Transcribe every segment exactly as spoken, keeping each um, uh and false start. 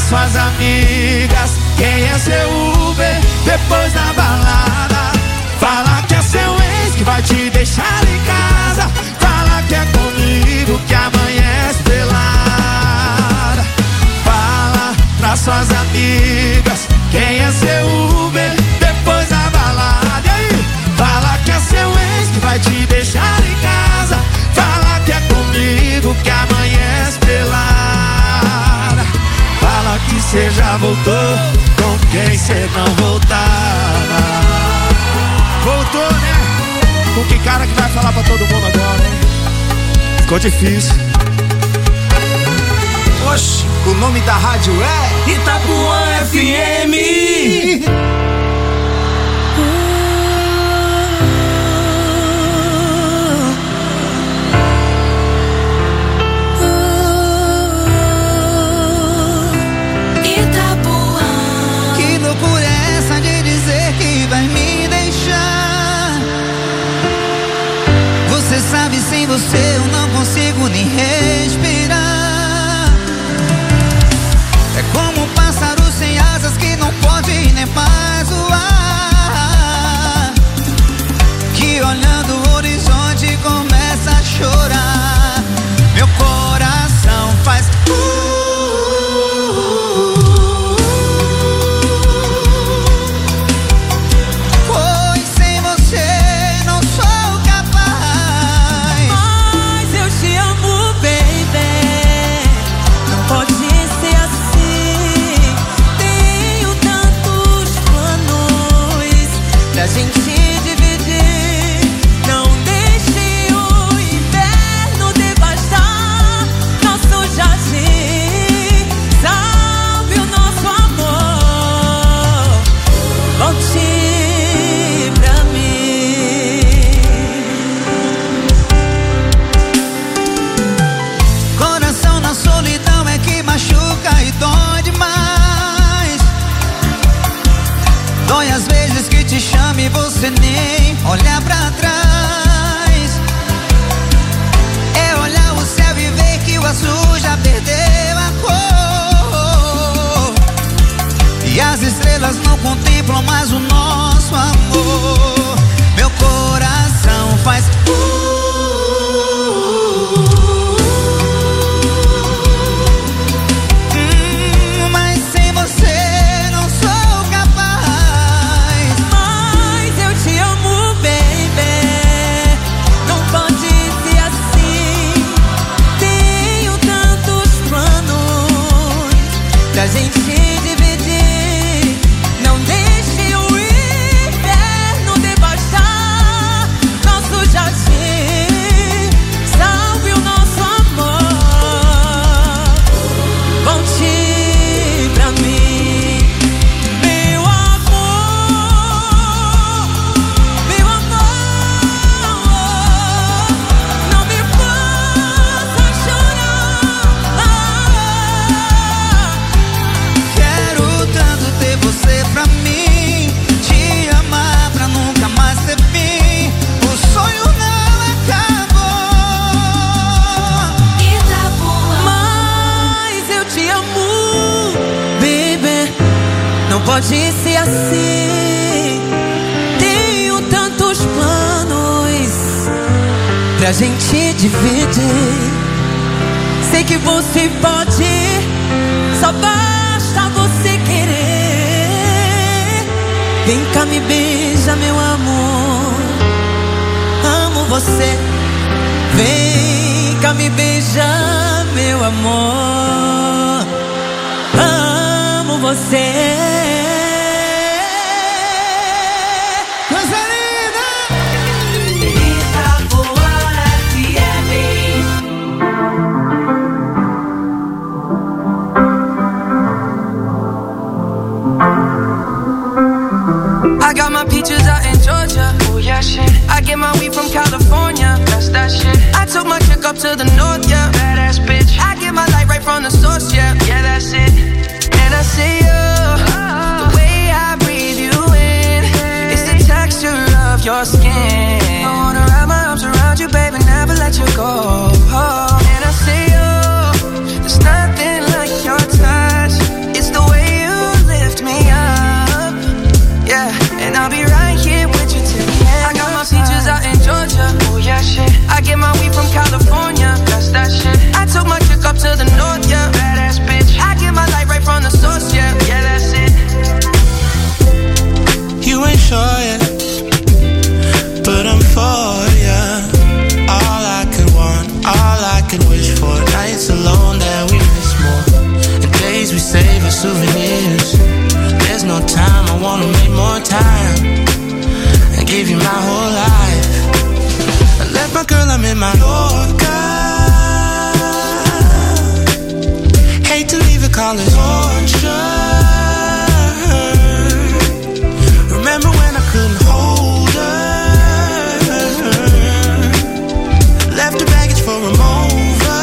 suas amigas quem é seu Uber depois da balada. Fala que é seu ex que vai te deixar em casa. Fala que é comigo que amanhece pelada. Fala pras suas amigas quem é seu Uber depois da balada. E aí? Fala que é seu ex que vai te deixar em casa. Fala que é comigo que amanhece pelada. Fala que cê já voltou com quem cê não voltava. Voltou, né? Com que cara que vai falar pra todo mundo agora, hein? Ficou difícil. Oxi, o nome da rádio é Itapuã F M. Que loucura é essa de dizer que vai me deixar? Você sabe, sem você eu não consigo nem respirar. É como um pássaro sem asas que não pode nem mais voar, que olhando o horizonte começa a chorar. Meu coração faz uh, você nem olhar pra trás. É olhar o céu e ver que o azul já perdeu a cor, e as estrelas não contemplam mais o nosso amor. Meu coração faz uh, a gente dividir. Não deixe o inferno devastar nosso jardim. Salve o nosso amor. Volte pra mim, meu amor, meu amor. Não me faça chorar. Você pra mim, te amar pra nunca mais ter fim. O sonho não acabou. Itapuã. Mas eu te amo, baby. Não pode ser assim. Tenho tantos planos pra gente dividir. Sei que você pode, só basta você querer. Vem cá, me beija, meu amor. Amo você. Vem cá, me beija, meu amor. Amo você. Coisa linda! Itapuã F M. I got my peaches out in Georgia. Oh yeah, shit. I get my weed from California. That's that shit. I took my chick up to the north, yeah. Badass bitch. I get my light right from the source, yeah. Yeah, that's it. And I see you, oh. The way I breathe you in, it's the texture of your skin. I wanna wrap my arms around you, baby, never let you go. Oh. And I see you, there's nothing like your touch. It's call it torture. Remember when I couldn't hold her, left the baggage for a mover.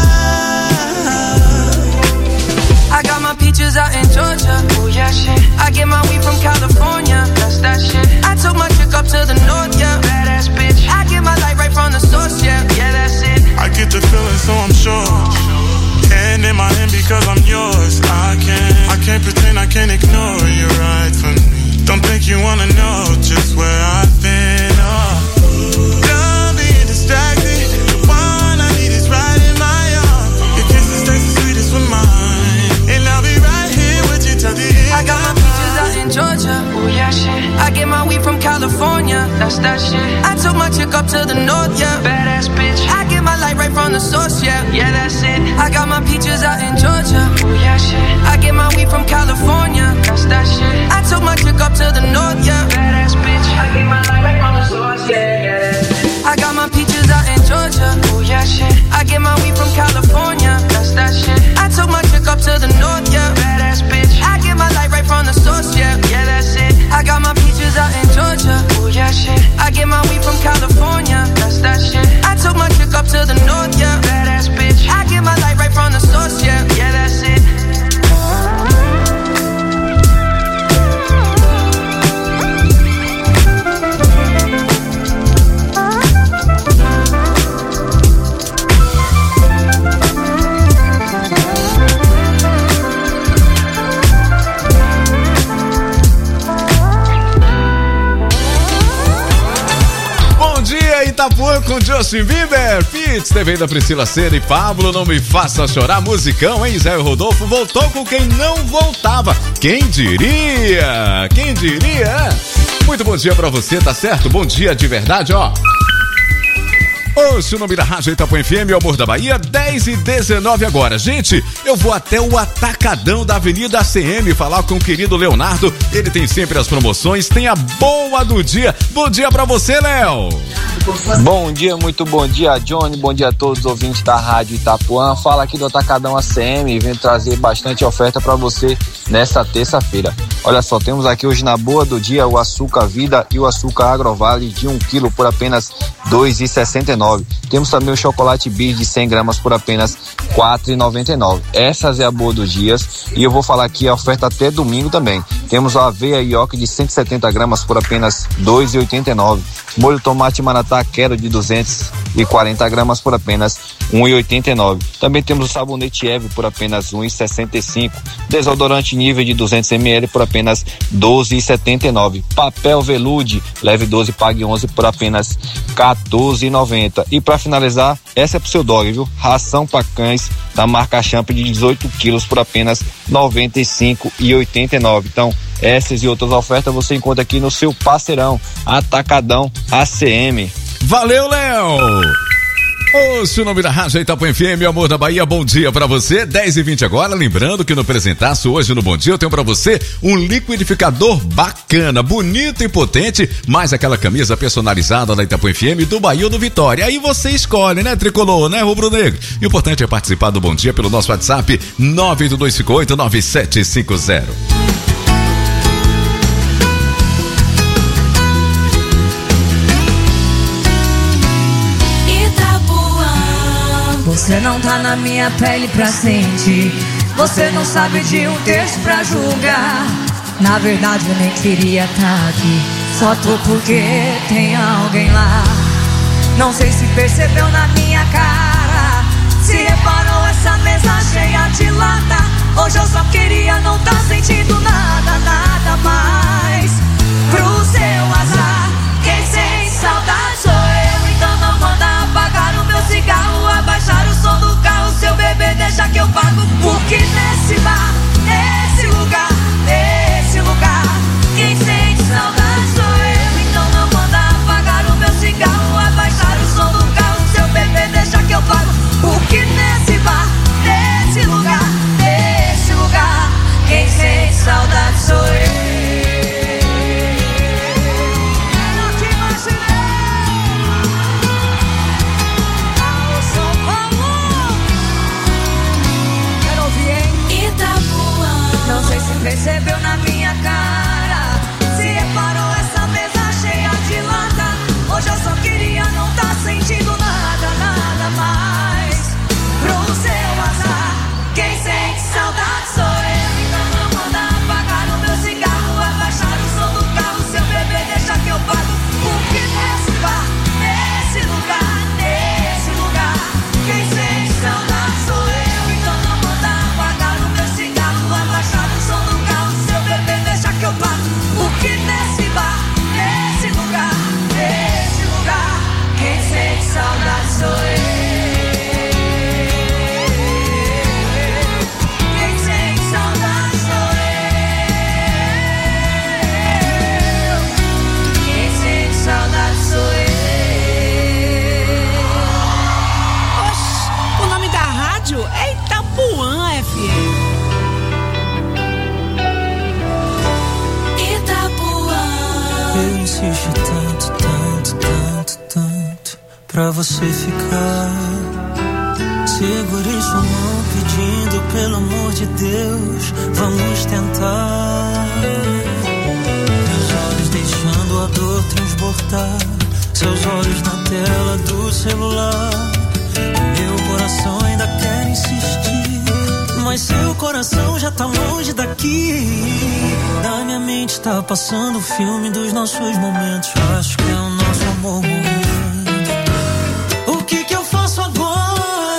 I got my peaches out in Georgia, oh yeah shit. I get my weed from California, that's that shit. I took my chick up to the north, yeah, badass bitch. I get my light right from the source, yeah, yeah that's it. I get the feeling so I'm sure, hand in my hand because I'm yours. I can't, I can't pretend, I can't ignore you right from me. Don't think you wanna know just where I've been, oh. Done being distracted, the one I need is right in my arms. Your kisses taste the sweetest with mine, and I'll be right here with you till the end. I got my peaches out in Georgia, oh yeah shit. I get my weed from California, that's that shit. I took my chick up to the north, yeah, badass bitch. I get my light right from the source, yeah, yeah that's it. I got my peaches out in Georgia, oh yeah shit. I get my weed from California, that's that shit. I took my chick up to the north, yeah, badass bitch. I get my light right from the source, yeah, yeah that's it. I got my peaches out in Georgia, oh yeah shit. I get my weed from California, that's that shit. I took my chick up to the north, yeah, badass bitch. I get my light right from the source, yeah, yeah that's it. I got my peaches out in Georgia, oh yeah shit. I get my weed from California, that's that shit. I took my chick up to the north, yeah, badass bitch. I get my light right from the source, yeah, yeah that's it. Itapuã com Justin Bieber, Pitts, T V da Priscila Cera e Pablo, Não Me Faça Chorar, musicão, hein? Zé Rodolfo voltou com quem não voltava. Quem diria? Quem diria? Muito bom dia pra você, tá certo? Bom dia de verdade, ó. Ouça o nome da Rádio Itapuã F M, o Amor da Bahia, dez e dezenove agora. Gente, eu vou até o Atacadão da Avenida A C M falar com o querido Leonardo. Ele tem sempre as promoções, tem a boa do dia. Bom dia pra você, Léo. Bom dia, muito bom dia, Johnny. Bom dia a todos os ouvintes da Rádio Itapuã. Fala aqui do Atacadão A C M, vem trazer bastante oferta pra você nessa terça-feira. Olha só, temos aqui hoje na boa do dia o açúcar Vida e o açúcar Agrovale de um quilo por apenas dois reais e sessenta e nove centavos. Temos também o chocolate Bis de cem gramas por apenas quatro reais e noventa e nove centavos. Essas é a boa dos dias e eu vou falar aqui a oferta até domingo também. Temos a aveia ioki de cento e setenta gramas por apenas dois reais e oitenta e nove centavos. Molho tomate maratá quero de duzentos e quarenta gramas por apenas um real e oitenta e nove centavos. Também temos o sabonete Eve por apenas um real e sessenta e cinco centavos. Desodorante nível de duzentos mililitros por apenas doze reais e setenta e nove centavos. Papel velude, leve doze, pague onze por apenas quatorze reais e noventa centavos. E para finalizar, essa é pro seu dog, viu? Ração para cães da marca Champ de dezoito quilos por apenas noventa e cinco reais e oitenta e nove centavos. Então, essas e outras ofertas você encontra aqui no seu parceirão Atacadão A C M. Valeu, Léo! Ouça o nome da Rádio Itapuã F M, Amor da Bahia, bom dia pra você, dez e vinte agora, lembrando que no Presentaço hoje no Bom Dia eu tenho pra você um liquidificador bacana, bonito e potente, mais aquela camisa personalizada da Itapuã F M do Bahia ou do Vitória, aí você escolhe, né, tricolor, né, rubro-negro. O importante é participar do Bom Dia pelo nosso WhatsApp nove oito dois cinco oito nove sete cinco zero. Você não tá na minha pele pra sentir. Você não sabe de um texto pra julgar. Na verdade eu nem queria tá aqui. Só tô porque tem alguém lá. Não sei se percebeu na minha cara. Se reparou essa mesa cheia de lata. Hoje eu só queria não tá sentindo nada, nada mais. Pro seu azar, quem sente saudade sou eu. Então não manda apagar o meu cigarro, abaixar o som do carro, seu bebê deixa que eu pago. Porque nesse bar, nesse lugar, nesse lugar, quem sente saudade sou eu. Então não manda apagar o meu cigarro, abaixar o som do carro, seu bebê deixa que eu pago. Porque nesse bar, nesse lugar, nesse lugar, quem sente saudade sou eu. insisti tanto, tanto, tanto, tanto pra você ficar. Segurei sua mão pedindo pelo amor de Deus, vamos tentar. Meus olhos deixando a dor transbordar, seus olhos na tela do celular. Meu coração ainda quer insistir, mas seu coração já tá longe daqui. Na minha mente tá passando o filme dos nossos momentos. Acho que é o nosso amor morrendo. O que que eu faço agora?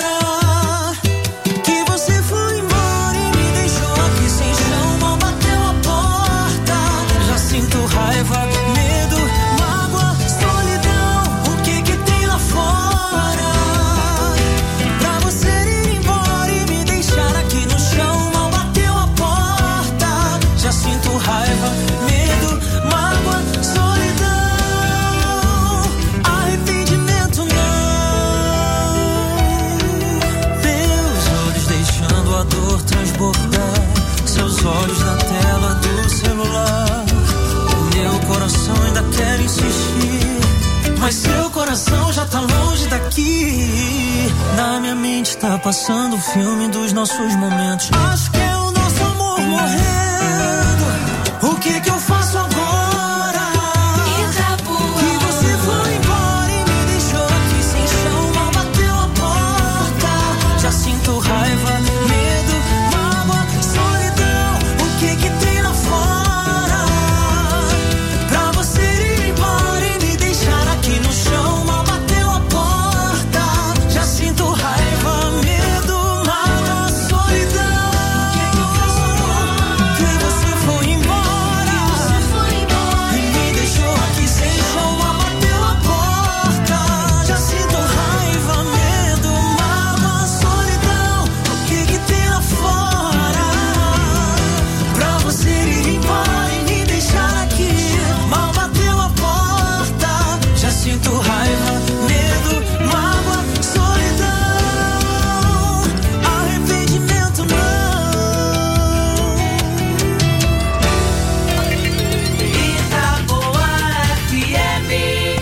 Que você foi embora e me deixou aqui sem chão. Mal bateu a porta. Já sinto raiva, medo, mágoa, solidão. O que que tem lá fora? Pra você ir embora e me deixar aqui no chão. Mal bateu a porta. Já sinto raiva, medo, mágoa, solidão. Arrependimento não. Meus olhos deixando a dor transbordar, seus olhos na tela do celular. O meu coração ainda quer insistir, mas seu coração já tá longe daqui. Na minha mente tá passando o filme dos nossos momentos. Acho que é o nosso amor morrendo. O que que eu faço agora? Que você foi embora e me deixou aqui sem chão. Mal bateu a porta. Já sinto raiva, medo, mágoa, solidão. O que que tem lá fora? Pra você ir embora e me deixar aqui no chão. Mal bateu a porta. Já sinto raiva, medo, mágoa, solidão. Que você foi embora e me deixou aqui sem chão. Mal bateu a porta. Já sinto raiva, medo, mágoa, solidão. O que que tem lá fora? Pra você ir embora e me deixar aqui. Mal bateu a porta. Já sinto raiva, medo, mágoa, solidão. Arrependimento não. Itaboa F M.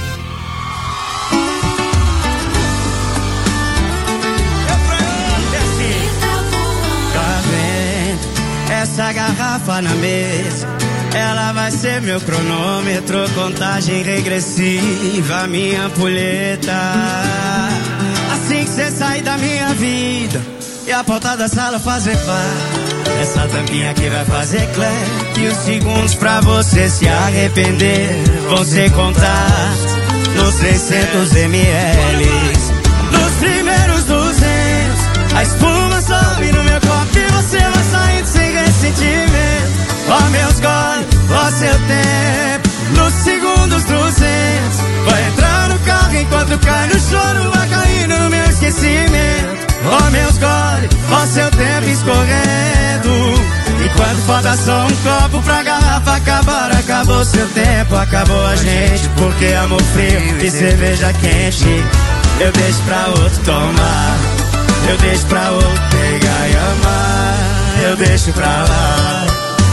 Tá vendo essa garrafa na mesa? Ela vai ser meu cronômetro, contagem regressiva, minha ampulheta. Assim que cê sair da minha vida e a porta da sala fazer par, essa tampinha aqui vai fazer clap. E os segundos pra você se arrepender vão ser contados nos seiscentos mililitros. Nos primeiros duzentos, a espuma sobe no meu copo e você vai saindo sem ressentimento. Ó meus goles, ó seu tempo. Nos segundos duzentos, vai entrar no carro enquanto cai no choro, vai caindo no meu esquecimento. Ó meus goles, ó seu tempo escorrendo. Enquanto falta só um copo pra garrafa acabar, acabou seu tempo, acabou a gente. Porque amor frio e cerveja quente eu deixo pra outro tomar, eu deixo pra outro pegar e amar, eu deixo pra lá.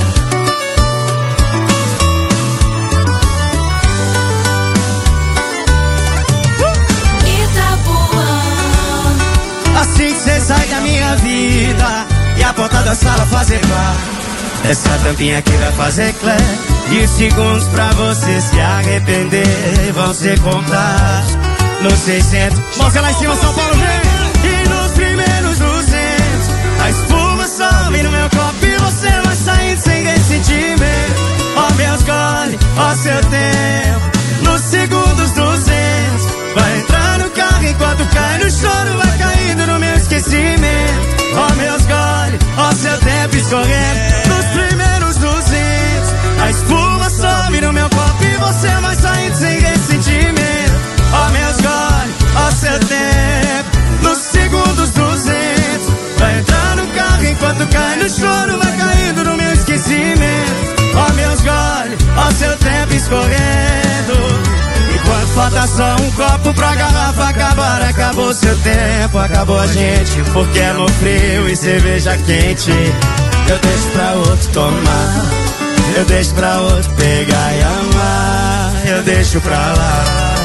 Assim que cê sai da minha vida e a porta da sala fazer par, essa tampinha aqui vai fazer clap. E os segundos pra você se arrepender vão ser contados nos seiscentos. Mostra lá em cima, São Paulo, vem! E nos primeiros duzentos, a espuma sobe no meu copo e você vai saindo sem ressentimento. Ó meus goles, ó seu tempo. Nos segundos duzentos, vai entrar no carro enquanto cai no choro, vai caindo no meu esquecimento. Ó meus goles, ó seu tempo escorrendo. Nos primeiros duzentos, a espuma sobe no meu copo e você vai saindo sem ressentimento. Ó meus goles, ó seu tempo. Nos segundos duzentos, vai entrar no carro enquanto cai no choro, vai caindo no meu esquecimento. Ó meus goles, ó seu tempo escorrendo. Enquanto falta só um copo pra garrafa acabar, acabou seu tempo, acabou a gente. Porque amor frio e cerveja quente eu deixo pra outro tomar, eu deixo pra outro pegar e amar, eu deixo pra lá.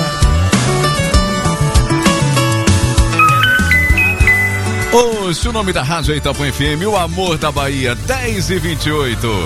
Oxe, o nome da rádio é Itapuã F M, o amor da Bahia, dez e vinte e oito.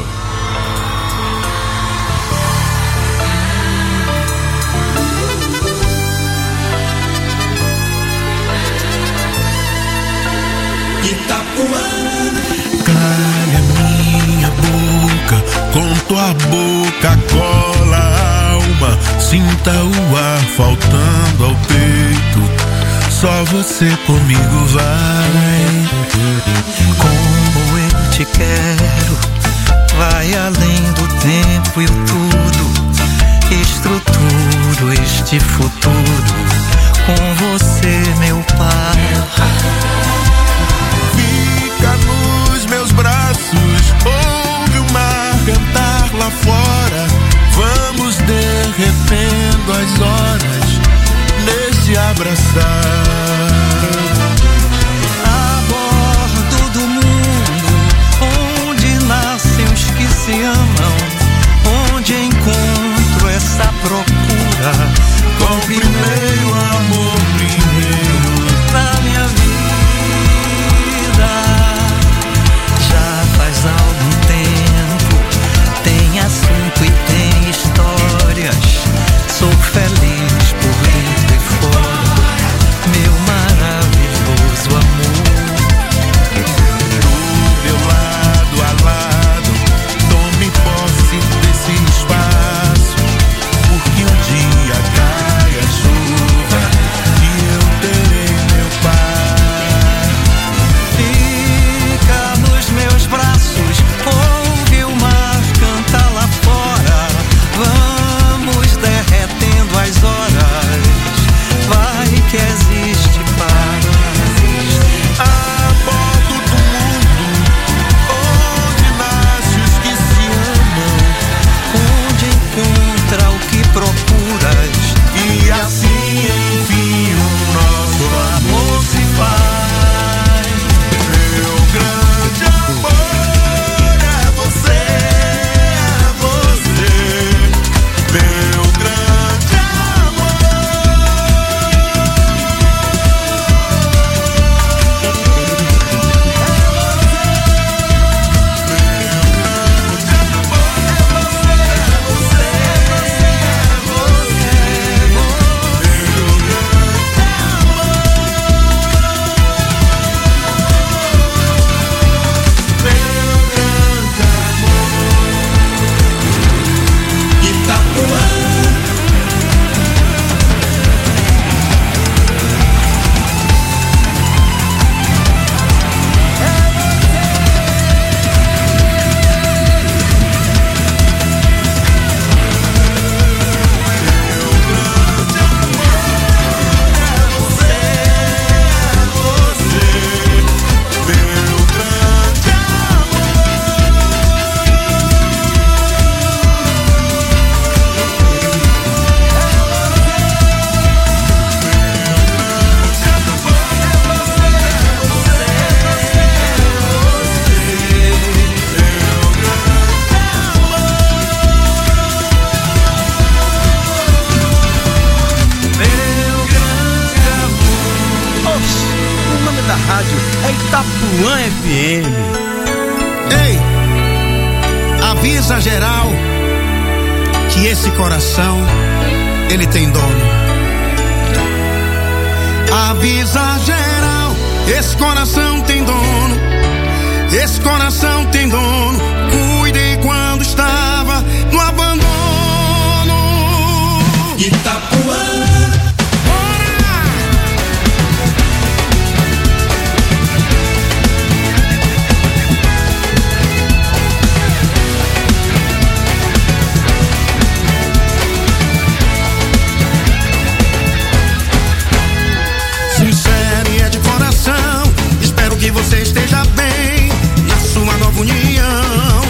Itapuã. Calha minha boca, com tua boca cola a alma, sinta o ar faltando ao peito. Só você comigo vai. Como eu te quero, vai além do tempo e o tudo. Estruturo este futuro com você, meu pai. Fica nos meus braços, ouve o mar cantar lá fora. Vamos derretendo as horas nesse abraçar. A bordo do mundo, onde nascem os que se amam, onde encontro essa procura. Com primeiro amor, primeiro da minha vida. Já faz algum tempo, tem assunto e tem histórias. Sou feliz por dentro e fora, meu maravilhoso amor. Do meu lado a lado, tome posse desse espaço, porque um dia cai a chuva e eu terei meu pai. Fica nos meus braços, ouve o mar cantar lá fora. Vamos derretendo as horas, vai que existe paz. A bordo do mundo, onde nasce os que se amam, Onde encontra o que procuras, e assim enfim o nosso amor se faz. Meu grande amor é você, é você, meu grande amor. O nome da rádio é Itapuã F M. Ei, avisa geral que esse coração, ele tem dono. Avisa geral, esse coração tem dono. Esse coração tem dono. Cuidei quando estava no abandono. Itapuã. Sincero e é de coração, espero que você esteja bem na sua nova união.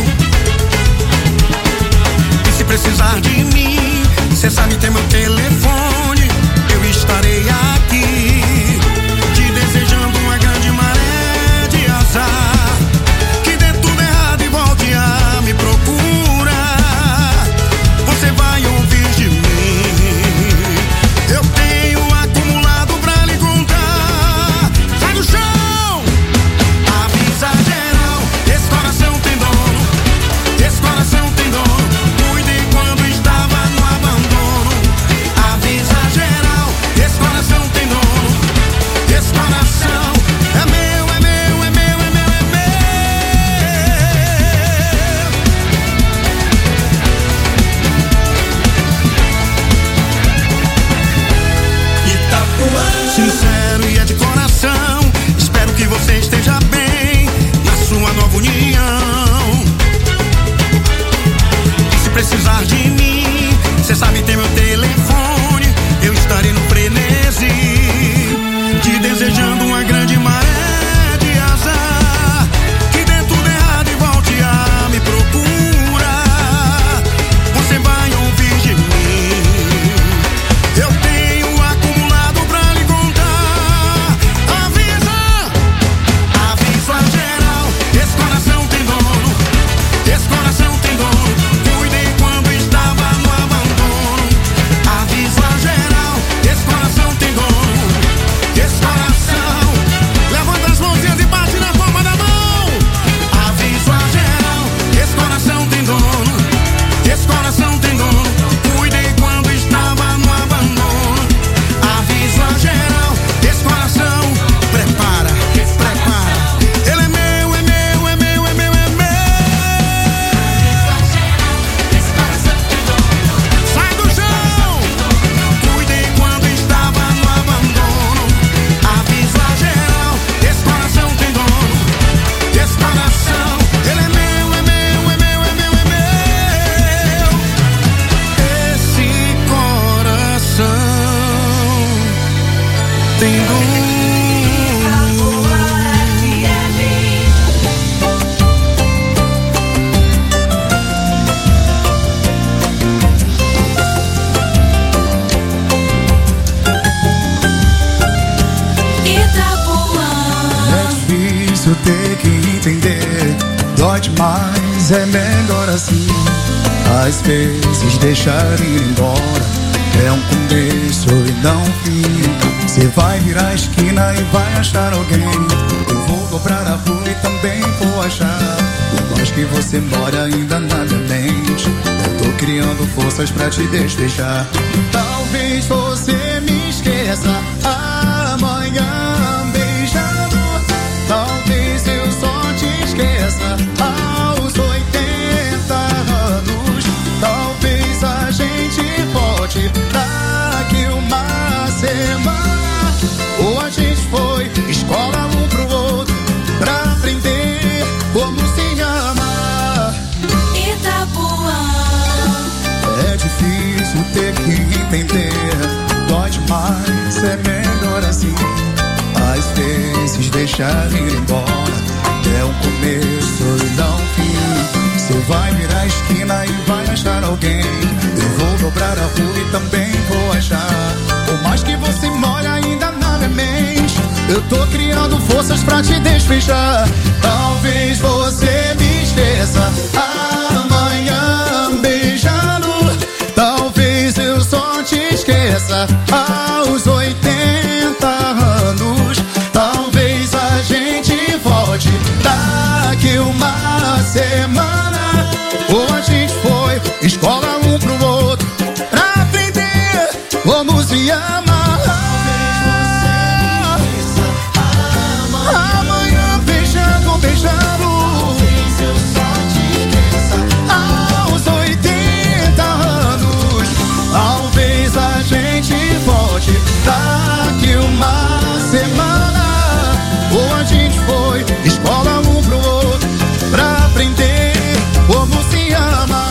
entender. Dói demais, é melhor assim. Às vezes deixar ir embora é um começo e não um fim. Você vai virar a esquina e vai achar alguém. Eu vou dobrar a rua e também vou achar. Por mais que você mora ainda na minha mente, eu tô criando forças pra te despejar. Talvez você me esqueça amanhã beijando. Talvez eu só te esqueça aos oitenta anos. Talvez a gente volte daqui uma semana. Ou a gente foi escola um pro outro pra aprender como se ama. Itapuã. É difícil ter que entender. Dói demais, é melhor assim. Às vezes deixar ir embora é um começo e não um fim. Você vai virar a esquina e vai achar alguém. Eu vou dobrar a rua e também vou achar. Por mais que você mora ainda na minha mente, eu tô criando forças pra te despejar. Talvez você me esqueça amanhã beijando. Talvez eu só te esqueça aos oitenta anos. Talvez a gente volte daqui uma semana. Ou a gente foi escola um pro outro pra aprender como se ama. Amanhã beijando, beijando. Talvez eu só te esqueça aos oitenta anos. Talvez a gente volte daqui uma semana. Ou a gente foi escola um pro outro pra aprender como se ama.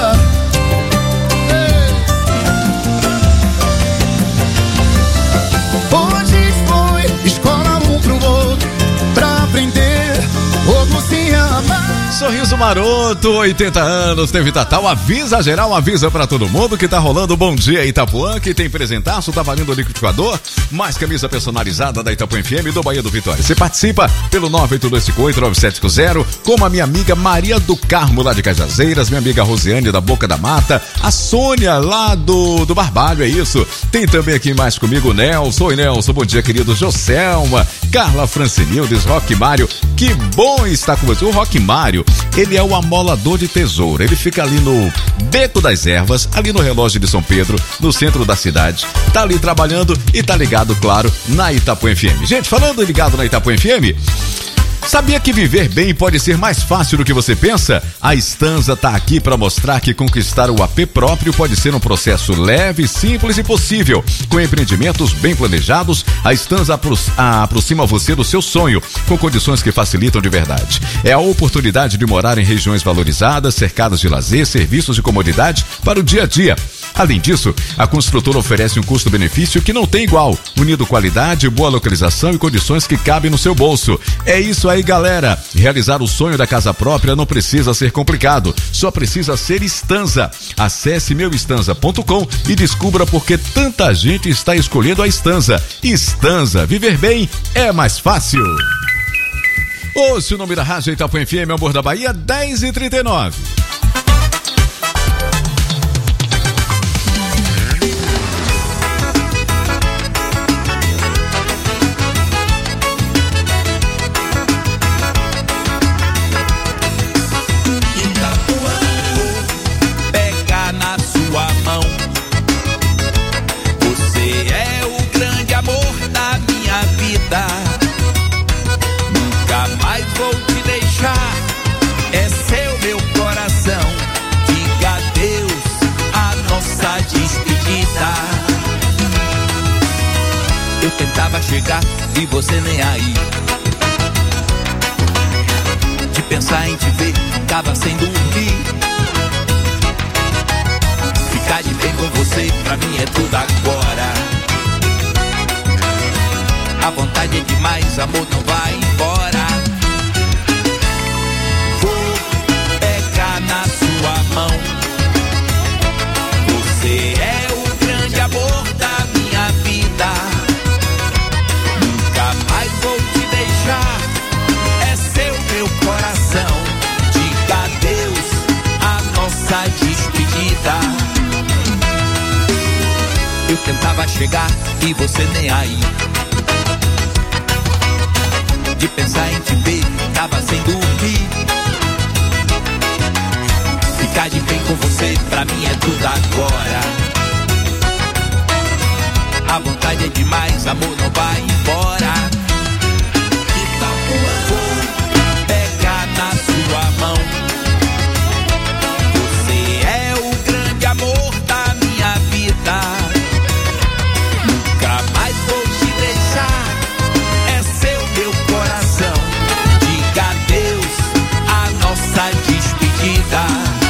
Ou a gente foi escola um pro outro pra aprender como se ama. Sorriso Maroto, oitenta anos, teve Natal, avisa geral, avisa pra todo mundo que tá rolando Bom Dia Itapuã, que tem presentaço, tá valendo liquidificador, mais camisa personalizada da Itapuã F M do Bahia do Vitória. Você participa pelo nove oito dois cinco oito nove sete cinco zero, como a minha amiga Maria do Carmo, lá de Cajazeiras, minha amiga Rosiane da Boca da Mata, a Sônia lá do, do Barbalho, é isso. Tem também aqui mais comigo o Nelson. Oi, Nelson, bom dia, querido. Joselma, Carla Francinildes, Roque Mário, que bom estar com você. O Roque Mário, ele é o amolador de tesoura. Ele fica ali no Beco das Ervas, ali no relógio de São Pedro, no centro da cidade. Tá ali trabalhando e tá ligado, claro, na Itapuã F M. Gente, falando ligado na Itapuã F M, sabia que viver bem pode ser mais fácil do que você pensa? A Estanza tá aqui para mostrar que conquistar o A P próprio pode ser um processo leve, simples e possível. Com empreendimentos bem planejados, a Estanza apro- aproxima você do seu sonho, com condições que facilitam de verdade. É a oportunidade de morar em regiões valorizadas, cercadas de lazer, serviços e comodidade para o dia a dia. Além disso, a construtora oferece um custo-benefício que não tem igual, unindo qualidade, boa localização e condições que cabem no seu bolso. É isso aí, galera. Realizar o sonho da casa própria não precisa ser complicado, só precisa ser Estanza. Acesse meu estanza ponto com e descubra por que tanta gente está escolhendo a Estanza. Estanza, viver bem é mais fácil. Ouça o nome da rádio Itapuã F M, Amor da Bahia, dez e trinta e nove. Eu tentava chegar e você nem aí. De pensar em te ver, tava sem dormir. Ficar de bem com você, pra mim é tudo agora. A vontade é demais, amor, não vai embora. Vou pegar na sua mão. Você é o grande amor da minha vida. Nunca mais vou te deixar. É seu meu tentava chegar e você nem aí. De pensar em te ver, tava sem dormir. Ficar de bem com você, pra mim é tudo agora. A vontade é demais, amor, não vai embora. Vou pegar na sua mão. Você é o grande amor da minha vida. Nunca mais vou te deixar. É seu meu coração. Diga adeus a nossa despedida.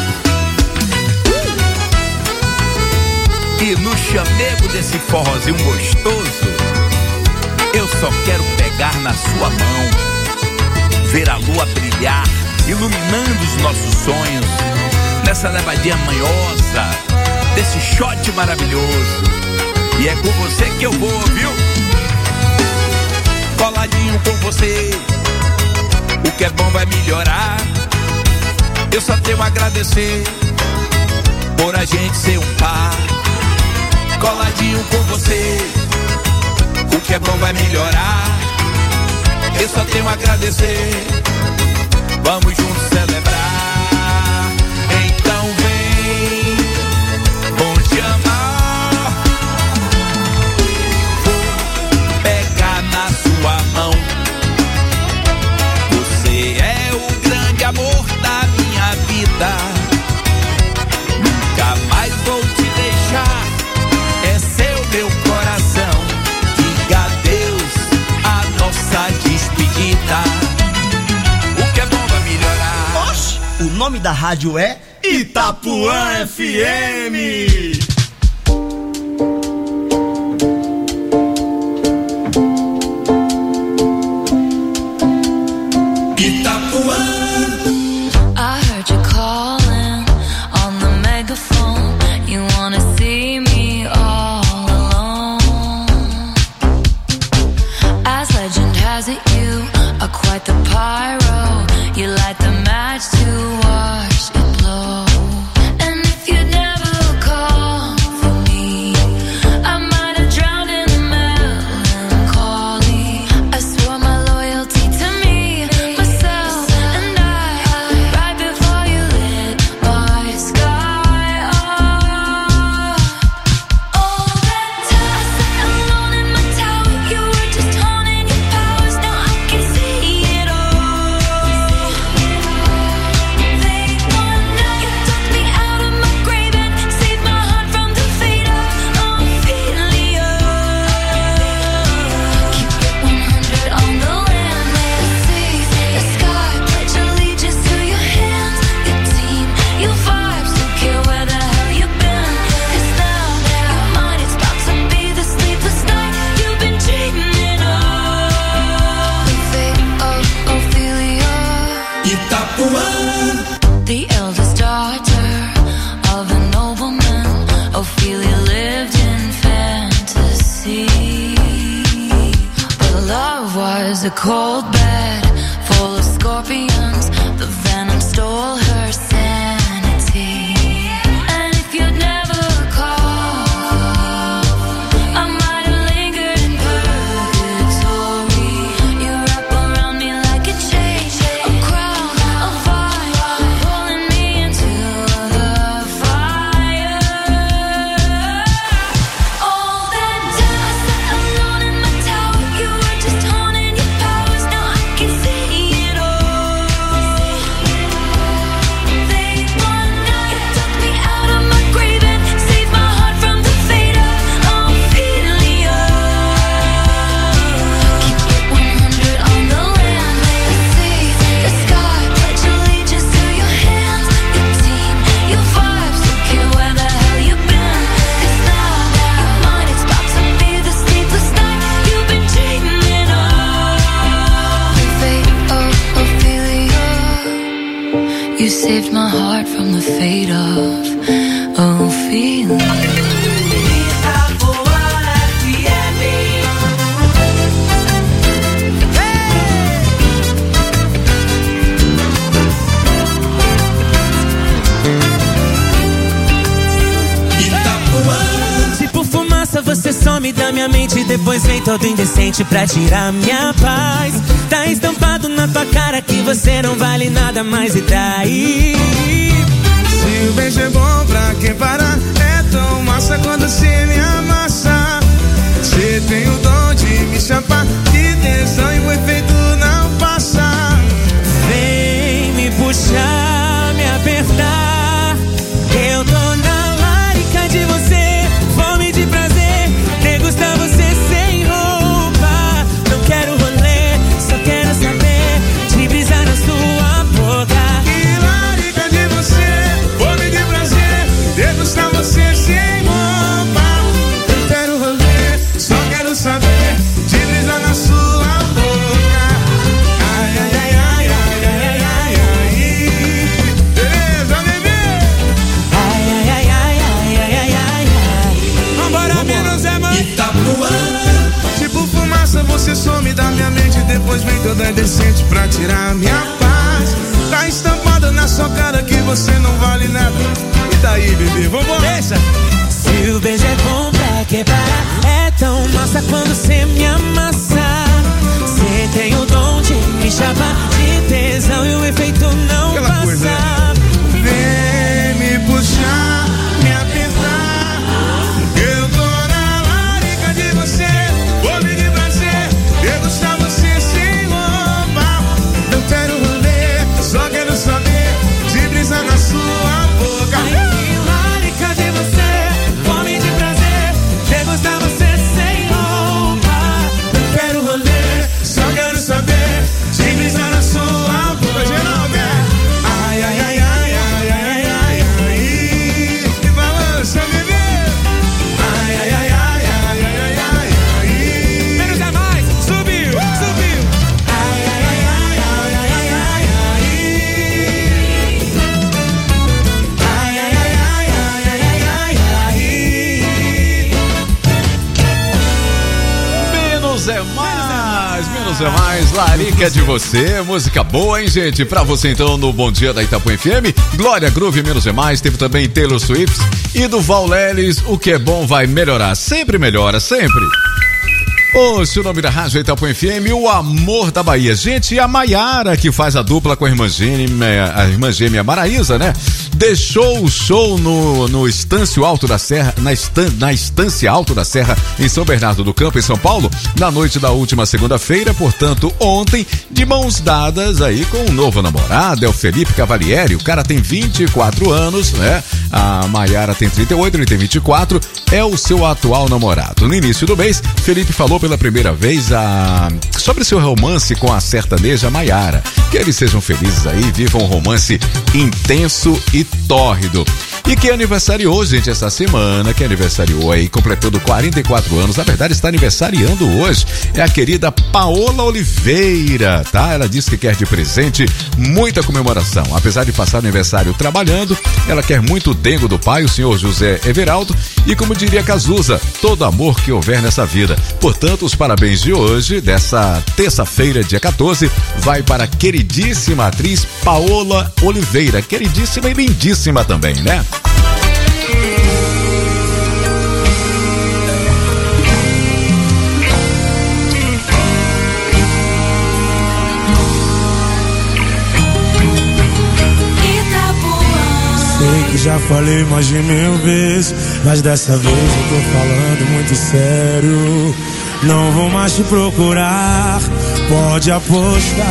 E no chamego desse forrozinho gostoso, eu só quero pegar na sua mão, ver a lua brilhar, iluminando os nossos sonhos, nessa levadinha manhosa, desse shot maravilhoso. E é com você que eu vou, viu? Coladinho com você, o que é bom vai melhorar. Eu só tenho a agradecer por a gente ser um par. Coladinho com você, o que é bom vai melhorar. Eu só tenho a agradecer. Vamos juntos celebrar. Então vem, vou te amar. Vou pegar na sua mão. Você é o grande amor da minha vida. Nunca mais vou te deixar. É seu meu coração. Diga adeus a nossa despedida. O que é bom vai melhorar. Oxe, o nome da rádio é Itapuã F M. Itapuã. I heard you calling on the megaphone. You wanna see me all alone. As legend has it, you are quite the pyro. You light the match to watch it blow. And if you'd never call for me, I might have drowned in the melancholy. I swore my loyalty to me, myself, and I. Right before you lit my sky up. All that time I sat alone in my tower, you were just honing your powers. Now I can see it all. They wanna, you took me out of my grave and saved my heart from the fate of Ophelia. Keep it one hundred on the land, let it see the sky. Pledge allegiance to your hands, your team, your vibes. Don't care where the hell you've been. 'Cause now your mind is about to be the sleepless night you've been dreaming of. The fate of Ophelia. Itapuã. The eldest daughter of a nobleman, Ophelia lived in fantasy. But love was a cold bed full of scorpions. The venom stole her sanity. And if you'd never called, I might have lingered in purgatory. You wrap around me like a chain, a crown, a vine, pulling me into the fire. All that time I sat alone in my tower, you were just honing your powers. Now I can see it all. They wanna, you took me out of my grave and saved my heart from the fate of Ophelia. Keep it one hundred on the land, let it see the sky. Pledge allegiance to your hands, your team, your vibes. Don't care where the hell you've been. 'Cause now your mind is about to be the sleepless night you've been dreaming of. The fate of Ophelia. You saved my heart from the fate of Ophelia. Se por fumaça você some da minha mente, depois vem todo indecente pra tirar minha paz. Tá estampado na tua cara que você não vale nada mais, e daí? Se o beijo é bom, pra que parar? É tão massa quando cê me amassa. Cê tem o dom de me chapar de tesão e o efeito não passa. Vem me puxar, me apertar. Eu tô na larica de você, fome de prazer, degustar você sem roupa. Não quero rolê, só quero saber de brisar na sua boca. Que larica de você, fome de prazer, degustar você sem roupa. Não quero rolê, só quero saber de brisar na sua boca. Ai, ai, ai, ai, ai, ai, ai, ai. Beleza, bebê? Ai, ai, ai, ai, ai, ai, ai, ai. Vambora, menos é mais Itapuã. Tipo fumaça, você some da minha mente, depois vem toda indecente pra tirar minha paz. Tá estampada na sua cara que você não vale nada. E daí, bebê, vambora? Deixa. Se o beijo é bom, pra que parar? É tão massa quando cê me amassa. Cê tem o dom de me chamar de tesão e o efeito não Aquela passa. coisa, né? Vem me puxar, me apertar. Eu tô na larica de você, fome de prazer, degustar você sem roupa. Não quero rolê, só quero saber de brisar na sua boca. Ai, que larica de você, fome de prazer, degustar você sem roupa. Não quero rolê, só quero saber de brisar na sua boca. Geral, né? Ai, ai, ai, ai, ai, ai, ai, ai. Que balança, bebê. Ai, ai, ai, ai, ai, ai, ai, ai. Menos é mais, subiu, subiu. Ai, ai, ai, ai, ai, ai, ai, ai. Ai, ai, ai, ai, ai, ai, ai, ai. Menos é mais, menos é mais, Larica de você, música boa, hein, gente? Pra você então no Bom Dia da Itapuã F M, Glória Groove, menos é mais, teve também Taylor Swift e do Val Lelis, o que é bom vai melhorar, sempre melhora, sempre. Hoje o nome da rádio é Itapuã F M, o amor da Bahia. Gente, e a Maiara, que faz a dupla com a irmã gêmea, a irmã gêmea Maraísa, né? Deixou o show no, no Estância Alto da Serra, na, estan, na Estância Alto da Serra, em São Bernardo do Campo, em São Paulo, na noite da última segunda-feira, portanto, ontem, de mãos dadas aí com um novo namorado, é o Felipe Cavalieri. O cara tem vinte e quatro anos, né? A Maiara tem trinta e oito, ele tem vinte e quatro, é o seu atual namorado. No início do mês, Felipe falou pela primeira vez a... sobre seu romance com a sertaneja Maiara. Que eles sejam felizes aí, vivam um romance intenso e tórrido. E que aniversariou, gente, essa semana, que aniversariou aí, completando quarenta e quatro anos, na verdade está aniversariando hoje, é a querida Paola Oliveira, tá? Ela disse que quer de presente muita comemoração. Apesar de passar o aniversário trabalhando, ela quer muito o dengo do pai, o senhor José Everaldo, e como diria Cazuza, todo amor que houver nessa vida. Portanto, os parabéns de hoje, dessa terça-feira, dia quatorze, vai para a queridíssima atriz Paola Oliveira, queridíssima e lindíssima também, né? Sei que já falei mais de mil vezes, mas dessa vez eu tô falando muito sério. Não vou mais te procurar, pode apostar.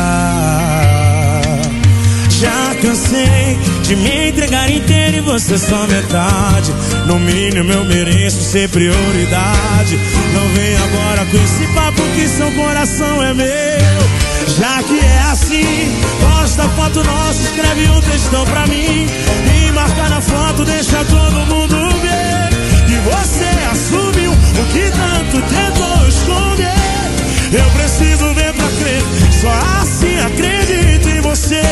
Já cansei de me entregar inteiro e você só metade. No mínimo eu mereço ser prioridade. Não vem agora com esse papo que seu coração é meu. Já que é assim, posta foto nossa, escreve um textão pra mim e marca na foto, deixa todo mundo ver que você assumiu o que tanto tentou esconder. Eu preciso ver pra crer, só assim acredito em você.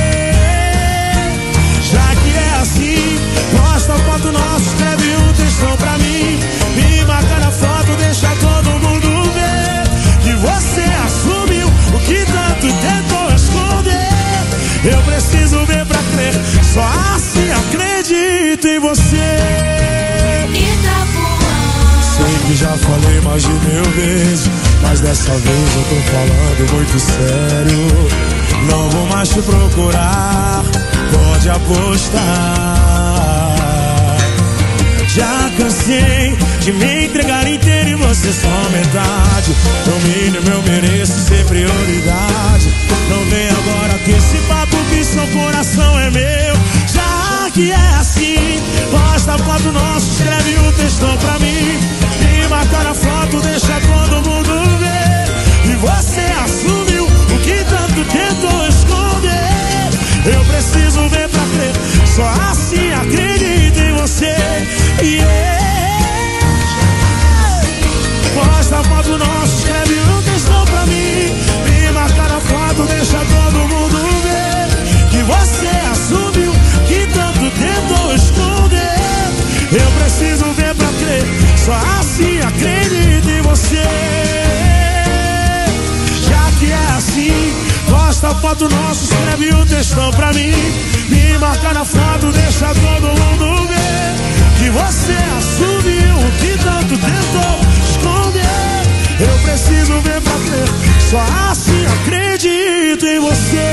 Já que é assim, posta foto nossa, escreve um textão pra mim e marca na foto, deixa todo mundo ver que você assumiu o que tanto tentou esconder. Eu preciso ver pra crer, só assim acredito em você. Itapuã. Sei que mais de mil vezes, mas dessa vez eu tô falando muito sério. Não vou mais te procurar, pode apostar. Já cansei de me entregar inteiro e você só metade. No mínimo eu mereço ser prioridade. Não vem agora com esse papo que seu coração é meu. Já que é assim, posta a foto nossa, escreve um textão pra mim. Me marca na foto, deixa todo mundo ver. E você assumiu o que tanto tentou esconder. Eu preciso ver pra crer, só assim acredito em você. Yeah. Posta a foto nossa, escreve um textão pra mim. Me marca na foto, deixa todo mundo ver. Que você assumiu que tanto tentou esconder. Eu preciso ver pra crer, só assim acredito em você. Já que é assim, posta a foto nossa, escreve um textão pra mim. Me marca na foto, deixa todo mundo ver. Que você assumiu o que tanto tentou esconder. Eu preciso ver pra crer, só assim acredito em você.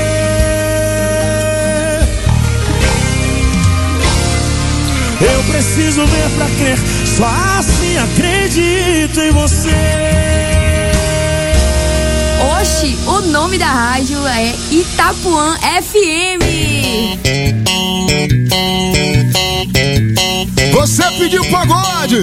Eu preciso ver pra crer, só assim acredito em você. Oxi, o nome da rádio é Itapuã F M. Você pediu pagode.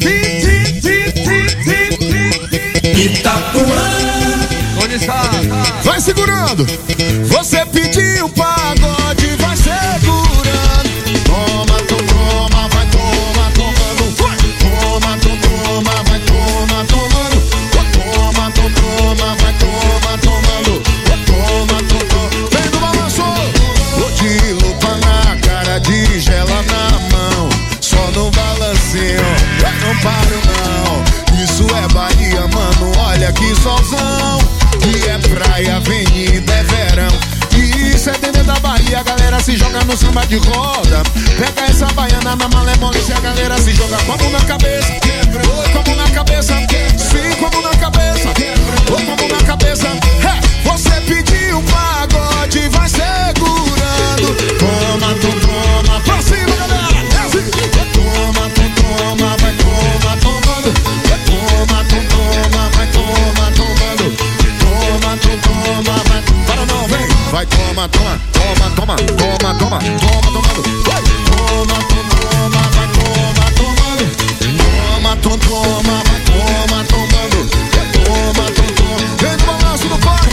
Itapuã. Onde está? Vai segurando. Você pediu pagode, vai segurando. Toma, toma, vai toma, tomando. Toma, toma, vai toma, tomando. Toma, toma, vai toma, tomando. Toma, toma. Vem no balanço. Vou de lupa na cara, de gela na mão. Só no balancinho, não paro não. Isso é Bahia, mano, olha que solzão. E é praia, avenida, é verão. E isso é dentro da Bahia, a galera se joga no samba de roda. Pega essa baiana na malemolência, a galera se joga com a mão na cabeça. Oi, com a mão na cabeça. Sim, com a mão na cabeça. Oi, com a mão na cabeça. É, você pediu pagode, vai segurando. Toma, tu toma, pra cima, galera. Toma, tu toma, vai toma, tomando. Toma, tu toma, vai toma, tomando. Toma, tu toma, vai. Para não, vem. Vai, toma, toma, toma, toma, toma, toma, toma, tomando. Vai. Toma, tu toma, vai toma, tomando. Toma, tu toma, vai toma, tomando. Toma, tu toma. Vem no balanço do pai.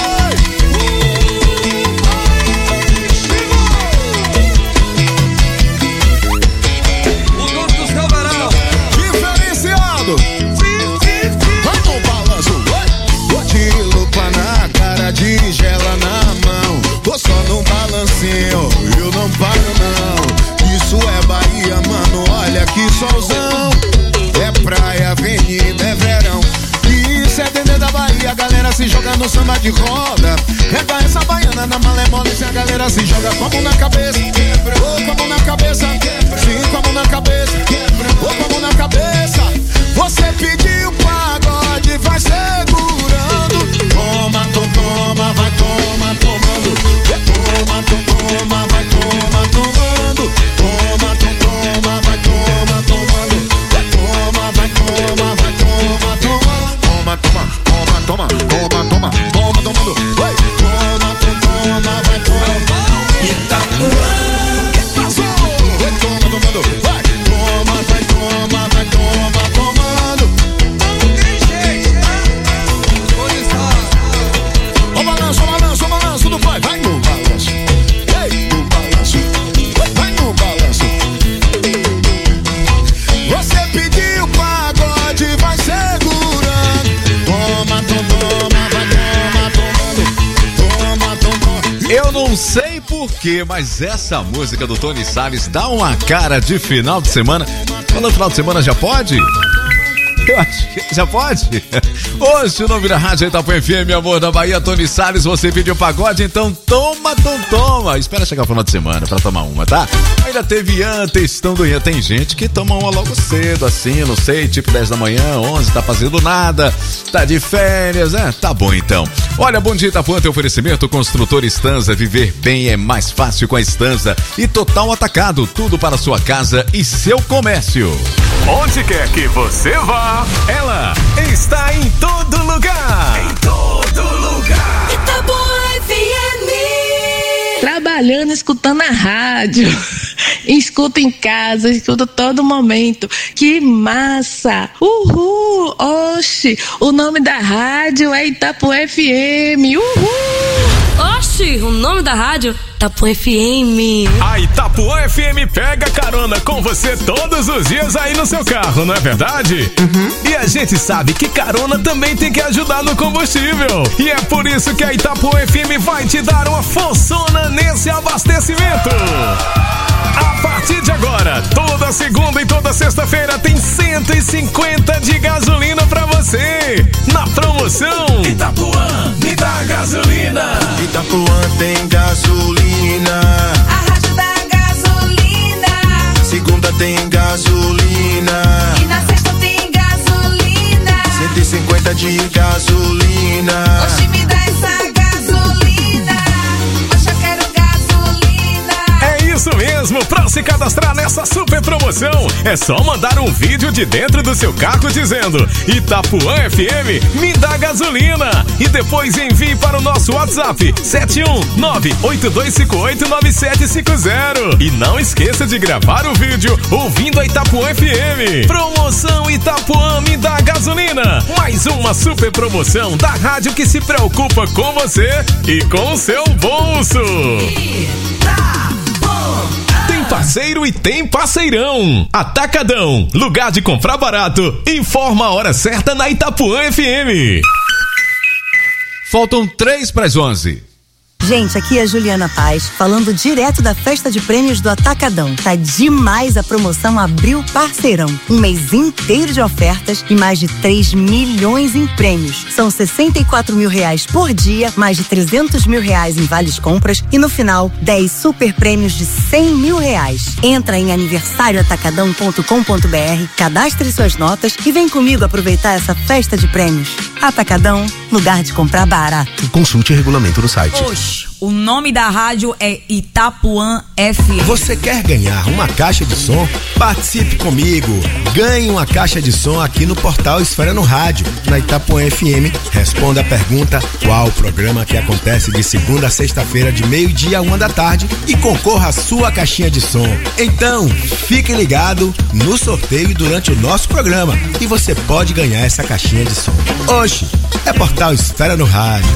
O nome do seu varão. Diferenciado. Vai no balanço. Vou de lupa na cara, de gela na mão. Tô só no balancinho, eu não paro não. Isso é Bahia, mano, olha que solzão. É praia, avenida, é verão. Isso é dentro da Bahia, a galera se joga no samba de roda. Pega essa baiana na malemolência, a galera se joga com a mão na cabeça. Ou com a mão na cabeça. Sim, com a mão na cabeça. Ou com a mão na cabeça. Você pediu pagode, vai segurando. Toma, tu toma, vai toma, tomando. Toma, tu toma, vai toma, tomando. Toma, tu toma, vai toma, tomando. Toma, vai toma, vai toma, tomando. Toma, toma, toma, toma, toma, toma, toma, tomando. Vai. Toma, tu toma, vai toma. Itapuã. Vai toma, tomando. Vai. Toma, vai toma, vai toma, tomando. O balanço, o balanço, o balanço do pai. Vai no balanço. Ei, no balanço. Vai no balanço. Você pediu pagode, vai segurando. Toma, toma, vai toma, tomando. Toma, toma. Eu não sei porquê, mas essa música do Tony Salles dá uma cara de final de semana. Quando o final de semana já pode? Eu acho que já pode? Hoje o nome da Rádio Itapuã F M, amor da Bahia, Tony Salles, você pediu pagode, então toma, tom, toma. Espera chegar o final de semana pra tomar uma, tá? Ainda teve Ian, textão do Ian. Tem gente que toma uma logo cedo, assim, não sei, tipo dez da manhã, onze, tá fazendo nada, tá de férias, né? Tá bom então. Olha, bom dia Itapuã, tem oferecimento Construtor Estanza, viver bem é mais fácil com a Estanza e Total Atacado, tudo para sua casa e seu comércio. Onde quer que você vá, ela está em todo lugar. Em todo lugar. Itapuã F M. Trabalhando, escutando a rádio. Escuto em casa, escuto todo momento. Que massa! Uhul! Oxi! O nome da rádio é Itapuã F M. Uhul! Oxi! O nome da rádio? Itapuã F M. A Itapuã F M pega carona com você todos os dias aí no seu carro, não é verdade? Uhum. E a gente sabe que carona também tem que ajudar no combustível. E é por isso que a Itapuã F M vai te dar uma forçona nesse abastecimento. A partir de agora, toda segunda e toda sexta-feira tem cento e cinquenta de gasolina pra você. Na promoção Itapuã, me dá gasolina. Itapuã tem gasolina. A rádio da gasolina. Segunda tem gasolina. E na sexta tem gasolina. cento e cinquenta de gasolina. Oxi, me dá essa gasolina. Oxe, eu quero gasolina. É isso mesmo, pra se cadastrar nessa super promoção, é só mandar um vídeo de dentro do seu carro dizendo Itapuã F M, me dá gasolina. E depois envie para o nosso WhatsApp sete um nove oito dois cinco oito nove sete cinco zero. E não esqueça de gravar o vídeo ouvindo a Itapuã F M. Promoção Itapuã, me dá gasolina. Mais uma super promoção da rádio que se preocupa com você e com o seu bolso. Tem parceiro e tem parceirão. Atacadão, lugar de comprar barato. Informa a hora certa na Itapuã F M. Faltam três para as onze. Gente, aqui é a Juliana Paz, falando direto da festa de prêmios do Atacadão. Tá demais a promoção Abril Parceirão. Um mês inteiro de ofertas e mais de três milhões em prêmios. São sessenta e quatro mil reais por dia, mais de trezentos mil reais em vales compras e no final, dez super prêmios de cem mil reais. Entra em aniversário atacadão ponto com ponto b r, cadastre suas notas e vem comigo aproveitar essa festa de prêmios. Atacadão, lugar de comprar barato. Consulte o regulamento no site. Oxi, o nome da rádio é Itapuã F M. Você quer ganhar uma caixa de som? Participe comigo. Ganhe uma caixa de som aqui no portal Esfera no Rádio, na Itapuã F M. Responda a pergunta: qual o programa que acontece de segunda a sexta-feira de meio-dia a uma da tarde e concorra à sua caixinha de som. Então, fique ligado no sorteio durante o nosso programa e você pode ganhar essa caixinha de som. Oxi, é portal Esfera no Rádio.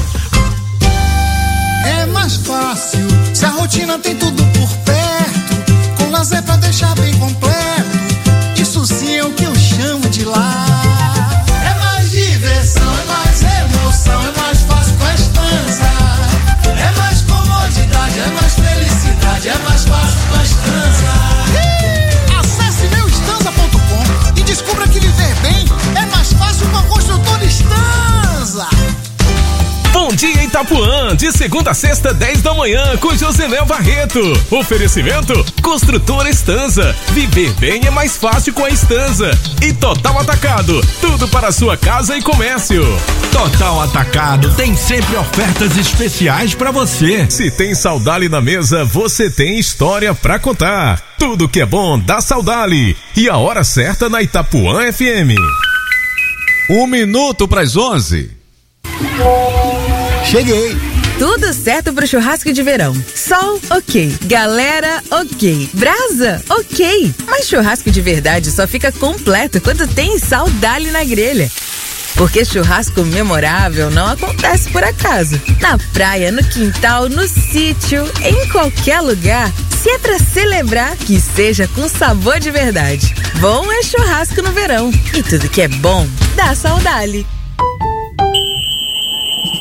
É mais fácil se a rotina tem tudo por perto, com lazer pra deixar bem completo. Isso sim é o que eu chamo de lar. É mais diversão, é mais emoção, é mais fácil com a Estanza. É mais comodidade, é mais felicidade, é mais fácil com a Estanza. Acesse meu estanza ponto com e descubra que viver bem é mais fácil com a construtora Estanza. Bom dia Itapuã, de segunda a sexta, dez da manhã, com Josenel Barreto. Oferecimento Construtora Estanza. Viver bem é mais fácil com a Estanza. E Total Atacado, tudo para a sua casa e comércio. Total Atacado tem sempre ofertas especiais para você. Se tem Saudali na mesa, você tem história para contar. Tudo que é bom dá Saudali. E a hora certa na Itapuã F M. Um minuto para as onze. Cheguei! Tudo certo pro churrasco de verão. Sol, ok. Galera, ok. Brasa, ok. Mas churrasco de verdade só fica completo quando tem Saudali na grelha. Porque churrasco memorável não acontece por acaso. Na praia, no quintal, no sítio, em qualquer lugar. Se é pra celebrar, que seja com sabor de verdade. Bom é churrasco no verão. E tudo que é bom, dá Saudali.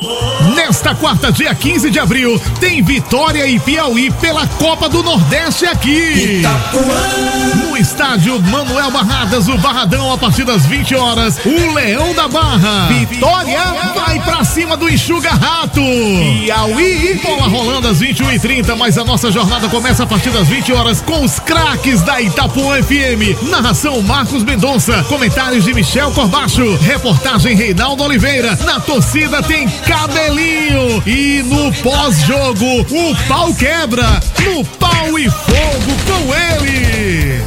Nesta quarta, dia quinze de abril, tem Vitória e Piauí pela Copa do Nordeste aqui. Itapuã. No estádio Manuel Barradas, o Barradão, a partir das vinte horas, o Leão da Barra. Vitória vai pra cima do Enxuga Rato. Piauí, bola rolando às vinte e uma e trinta, mas a nossa jornada começa a partir das vinte horas com os craques da Itapuã F M. Narração Marcos Mendonça, comentários de Michel Corbacho, reportagem Reinaldo Oliveira. Na torcida tem Cabelinho e no pós-jogo o pau quebra, no pau e fogo com ele,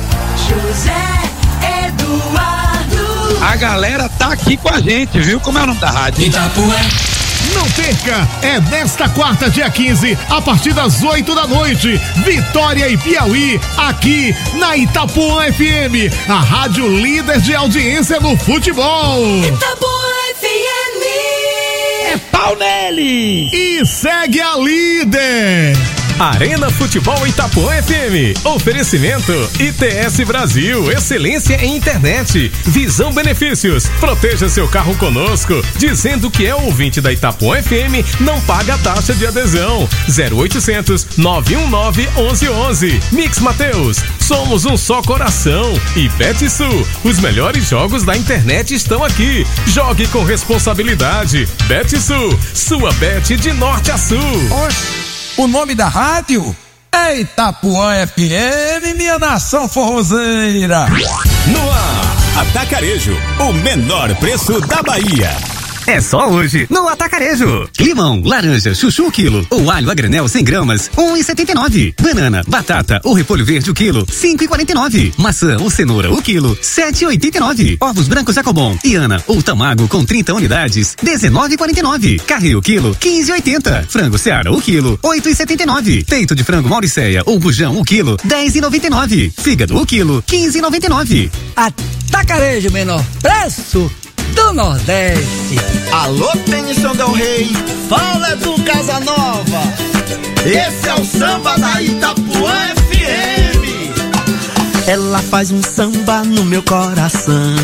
José Eduardo. A galera tá aqui com a gente, viu? Como é o nome da rádio? Itapuã. Não perca, é nesta quarta, dia quinze, a partir das oito da noite, Vitória e Piauí, aqui na Itapuã F M, a rádio líder de audiência no futebol. Itapuã F M. É pau nele! E segue a líder. Arena Futebol Itapuã F M. Oferecimento I T S Brasil, excelência em internet. Visão Benefícios. Proteja seu carro conosco. Dizendo que é ouvinte da Itapuã F M, não paga taxa de adesão. zero oitocentos, nove um nove, onze onze. Mix Mateus. Somos um só coração. E Betsul. Os melhores jogos da internet estão aqui. Jogue com responsabilidade. Betsul. Sua bet de norte a sul. Oxe. O nome da rádio é Itapuã F M, minha nação forrozeira. No ar, Atacarejo, o menor preço da Bahia. É só hoje, no Atacarejo. Limão, laranja, chuchu o quilo, ou alho a granel cem gramas, um e setenta e nove. Banana, batata ou repolho verde o quilo, cinco e quarenta e nove. Maçã ou cenoura o quilo, sete e oitenta e nove. Ovos brancos Jacobon, Iana ou Tamago com trinta unidades, dezenove e quarenta e nove. Carne o quilo, quinze e oitenta. Frango Seara o quilo, oito e setenta e nove. Peito de frango Mauricéia ou bujão o quilo, dez e noventa e nove. Fígado o quilo, quinze e noventa e nove. Atacarejo, menor preço do Nordeste. Alô, Tennyson Del Rey, fala do Casa Nova. Esse é o samba da Itapuã F M. Ela faz um samba no meu coração.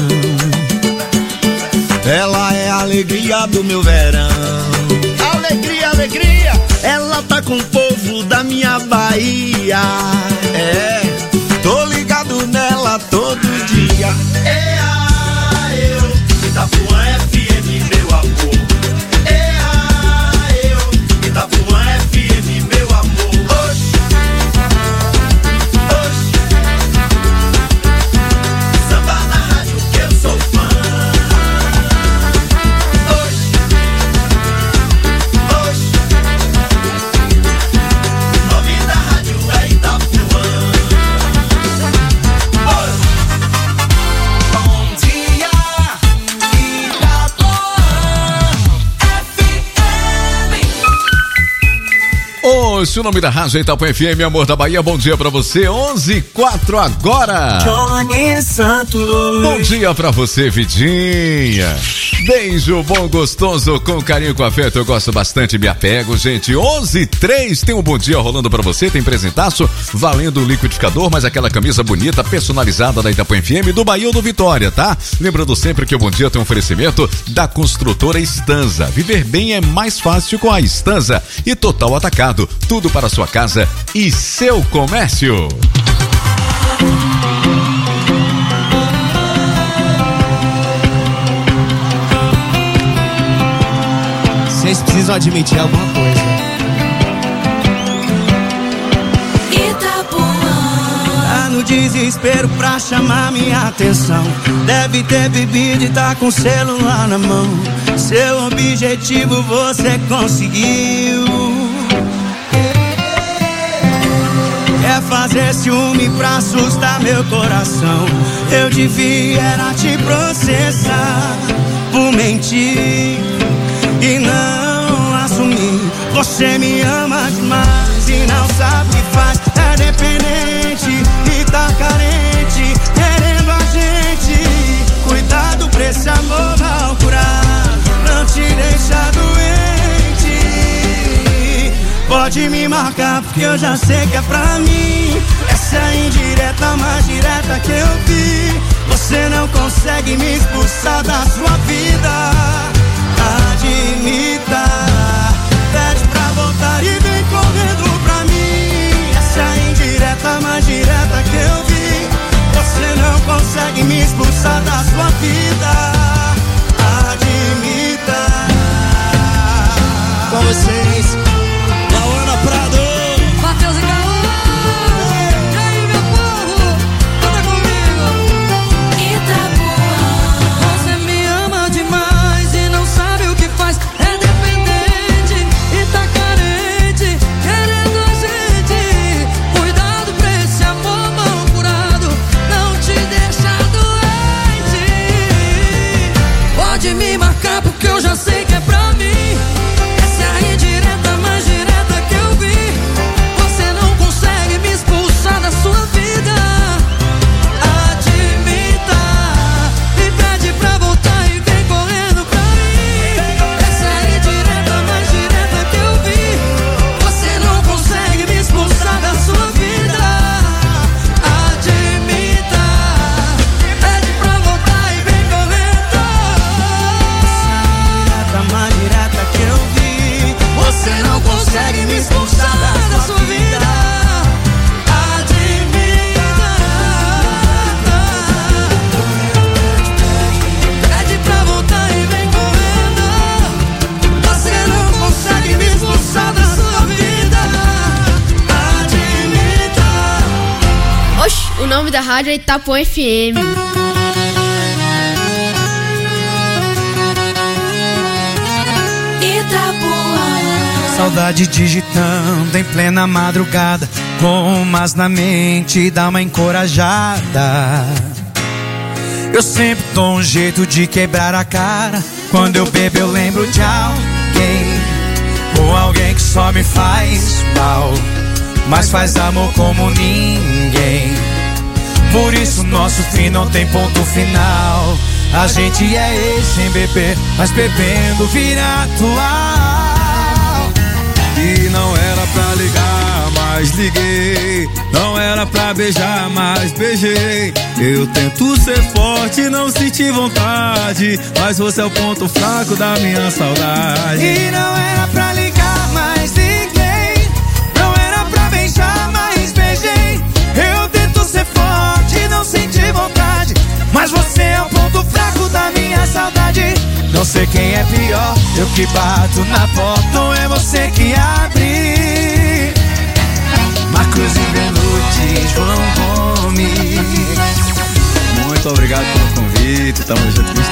Ela é a alegria do meu verão. Alegria, alegria. Ela tá com o povo da minha Bahia. É, tô ligado nela todo dia. É a eu. Itapuã F M, meu amor. É a eu. Itapuã F M, meu amor. Oxi, oxi. Samba na rádio que eu sou fã. Oxi, oxi. O nome da rádio é Itapuã. Bom dia. Oxe, o nome da rádio é Itapuã F M, amor da Bahia, bom dia pra você, onze e quatro agora. Johnny Santos. Bom dia pra você, Vidinha. Beijo bom, gostoso, com carinho, com afeto, eu gosto bastante, me apego, gente. onze e três, tem um bom dia rolando pra você, tem presentaço, valendo o liquidificador, mas aquela camisa bonita, personalizada da Itapuã F M, do Bahia ou do Vitória, tá? Lembrando sempre que o bom dia tem um oferecimento da construtora Estanza. Viver bem é mais fácil com a Estanza e Total Atacado. Tudo para sua casa e seu comércio. Vocês precisam admitir alguma coisa. Tá no desespero pra chamar minha atenção. Deve ter bebido e tá com o celular na mão. Seu objetivo você conseguiu. Quer fazer ciúme pra assustar meu coração. Eu devia era te processar por mentir e não assumir. Você me ama demais e não sabe o que faz. É dependente e tá carente, querendo a gente. Cuidado pra esse amor mal curar, não te deixa doente. Pode me marcar porque eu já sei que é pra mim. Essa é a indireta mais direta que eu vi. Você não consegue me expulsar da sua vida. Admita, voltar e vem correndo pra mim. Essa é a indireta mais direta que eu vi. Você não consegue me expulsar da sua vida. Admita. Com vocês, Lauana Prado, Matheus e Caô. E aí, meu povo, canta comigo. Itapuã. Você me ama demais e não sabe o que faz. É dependente e tá carente, querendo a gente. Cuidado pra esse amor mal curado não te deixa doente. Pode me marcar porque eu já sei que é pra mim. Essa é a indireta mais direta que eu vi. Você não consegue me expulsar da sua vida. Admita. Me pede pra voltar e vem correndo pra mim. Essa é a indireta mais direta que eu vi. Você não consegue me expulsar da sua vida. Admita. Pede pra voltar e vem correndo. indireta mais direta que eu vi. Você não consegue me expulsar da sua vida. Pede pra voltar e vem correndo. Você não consegue me expulsar da sua vida. Admita. Oxi, o nome da rádio é Itapuã F M. Saudade digitando em plena madrugada, com umas na mente, dá uma encorajada. Eu sempre dou um jeito de quebrar a cara. Quando eu bebo eu lembro de alguém, ou alguém que só me faz mal, mas faz amor como ninguém. Por isso nosso fim não tem ponto final. A gente é ex sem beber, mas bebendo vira atual. E não era pra ligar, mas liguei. Não era pra beijar, mas beijei. Eu tento ser forte, não senti vontade, mas você é o ponto fraco da minha saudade. E não era pra ligar, mas liguei. Não era pra beijar, mas beijei. Eu tento ser forte, não senti vontade, mas você é o ponto fraco da minha saudade. Não sei quem é pior, eu que bato na porta ou é você que abre. Marcos e Benuti, João Gomes. Muito obrigado pelo convite, tamo junto com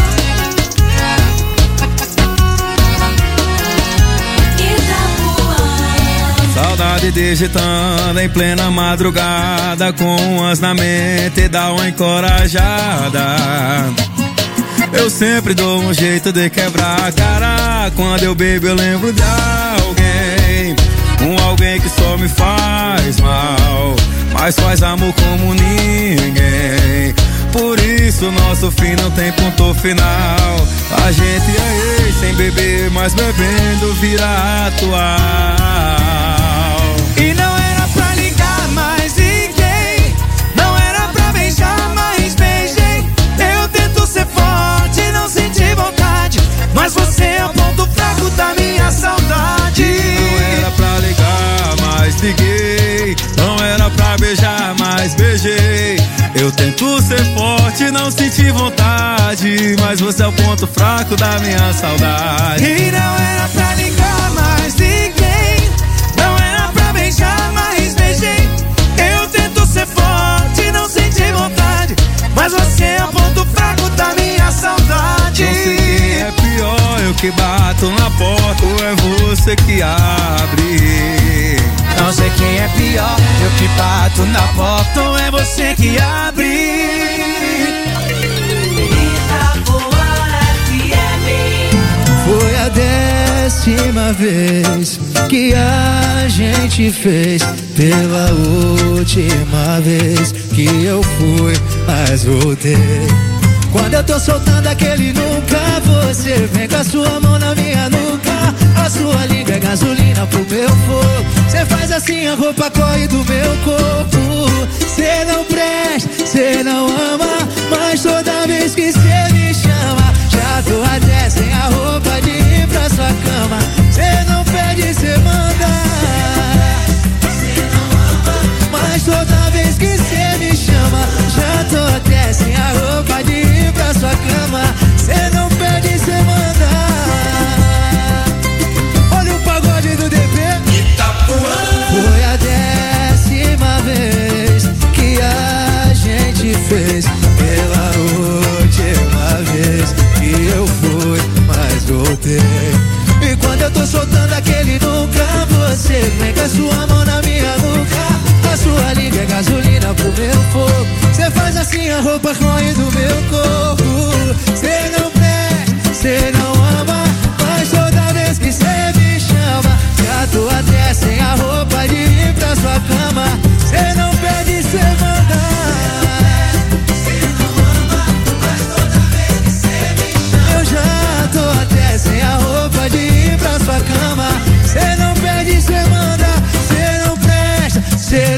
Saudade digitando em plena madrugada, com umas na mente, dá uma encorajada. Eu sempre dou um jeito de quebrar a cara. Quando eu bebo eu lembro de alguém, um alguém que só me faz mal, mas faz amor como ninguém. Por isso nosso fim não tem ponto final. A gente é ex sem beber, mas bebendo vira atual. E não era pra ligar, mas liguei. Não era pra beijar, mas beijei. Eu tento ser forte, não senti vontade, mas você é o ponto fraco da minha saudade. Não era pra ligar, mas liguei. Não era pra beijar, mas beijei. Eu tento ser forte, não senti vontade, mas você é o ponto fraco da minha saudade. E não era pra ligar, mas liguei. Não era pra beijar, mas beijei. Eu tento ser forte, não senti vontade, mas você é o ponto fraco da minha saudade. Não sei quem é pior, eu que bato na porta ou é você que abre. Não sei quem é pior, eu que bato na porta ou é você que abre. Foi a décima vez que a gente fez, pela última vez que eu fui, mas voltei. Quando eu tô soltando aquele nunca, você vem com a sua mão na minha nuca. A sua língua é gasolina pro meu fogo. Cê faz assim, a roupa corre do meu corpo. Cê não presta, cê não ama, mas toda vez que cê me chama, já tô até sem a roupa de ir pra sua cama. Cê não pede, cê manda. roupa corre do meu corpo. Cê não presta, cê não ama, mas toda vez que cê me chama, já tô até sem a roupa de ir pra sua cama. Cê não pede, cê manda. Cê não ama, mas toda vez que cê me chama, eu já tô até sem a roupa de ir pra sua cama. Cê não pede, cê manda. Cê não presta, cê